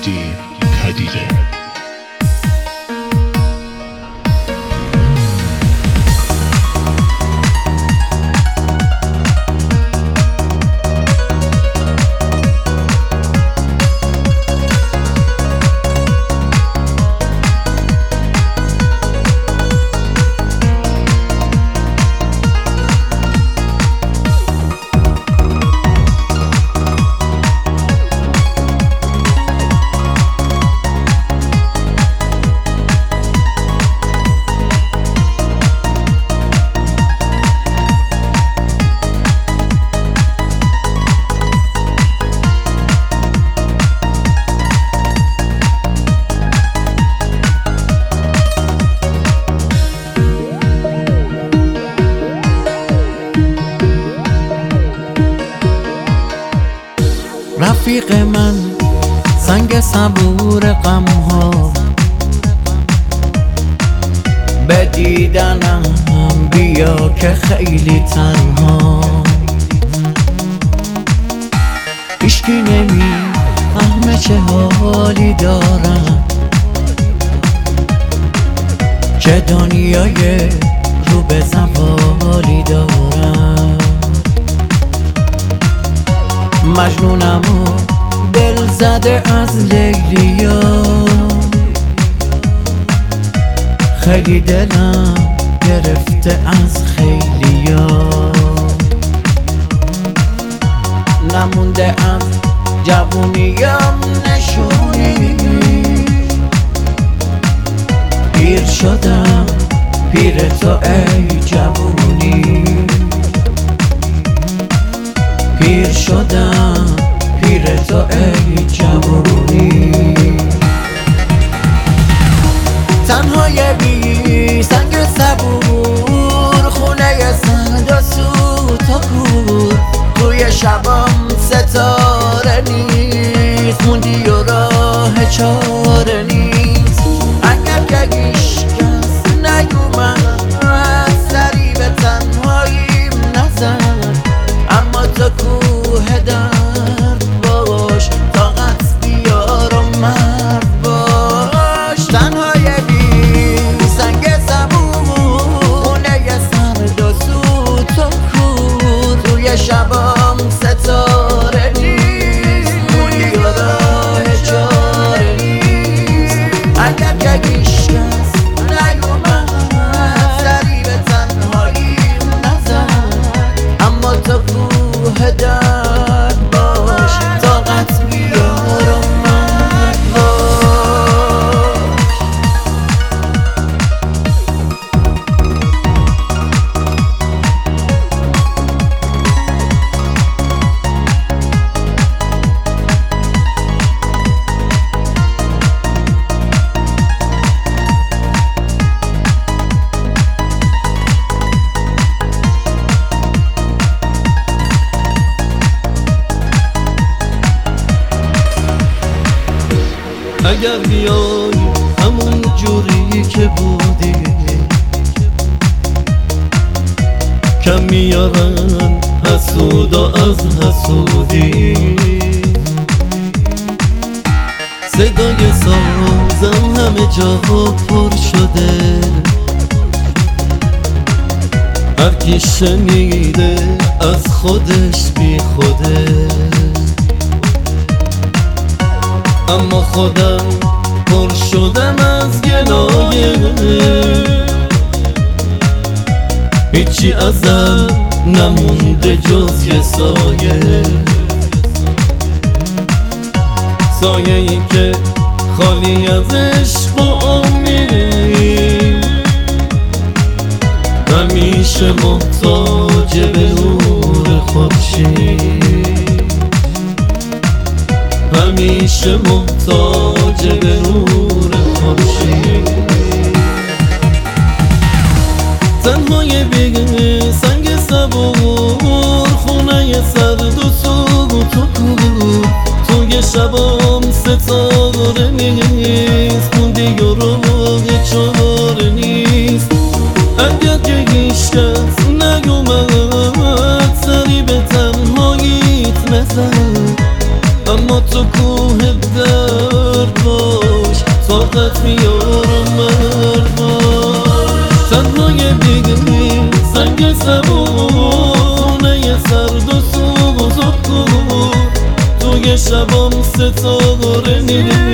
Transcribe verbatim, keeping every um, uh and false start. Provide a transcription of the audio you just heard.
مهدی پدیده. رفیق من سنگ صبور غم ها، به دیدنم بیا که خیلی تنها. هیچکی نمی فهمه چه حالی دارم، چه دنیای رو به زوالی دارم. مجنونم و دل زده از لیلیا، خیلی دلم گرفته از خیلیا. نمونده از جوونیم نشونی، پیر شدم پیر تو ای جوونی. پیر شدم پیر تو ای جوونی. تنهای بی سنگ صبور، خونه سرد و سوت و کور. توی شبام ستاره نیست، موندی و راه چاره نیست. اگر که هیچ کس نیومد سری به تنهاییم نزد، اما تو کوه درد باش، طاقت بیار و مرد باش. تنهای بی سنگ صبور، خونه سرد و سوت و کور. توی شبام ستاره نیست، موندی و راه چاره نیست. اگر که هیچ کس نیومد سری به تنهاییم نزد، اما تو کوه درد باش، طاقت بیار و مرد باش. اگر بیای همون جوری که بودی، کم میارن حسودا از حسودی. صدای سازم همه جا پر شده، هر کی شنیده از خودش بی خوده. اما خودم پر شدم از گلایه، هیچی ازم نمونده جز یه سایه. سایه ای که خالی از عشق و امید، همیشه محتاج به نور خورشید. همیشه محتاج به نور خورشید. تنهای بی سنگ صبور، خونه سرد و سوت و کور. توی شبام ستاره نیست، موندی و راه چاره نیست. اگر که هیچ کس نیومد سری به تنهاییت نزد، اما تو کوه درد برات میارم مرمر تنهای دیگری سنگ سبونه سرد و سوزد کن توی شبام ستاره میری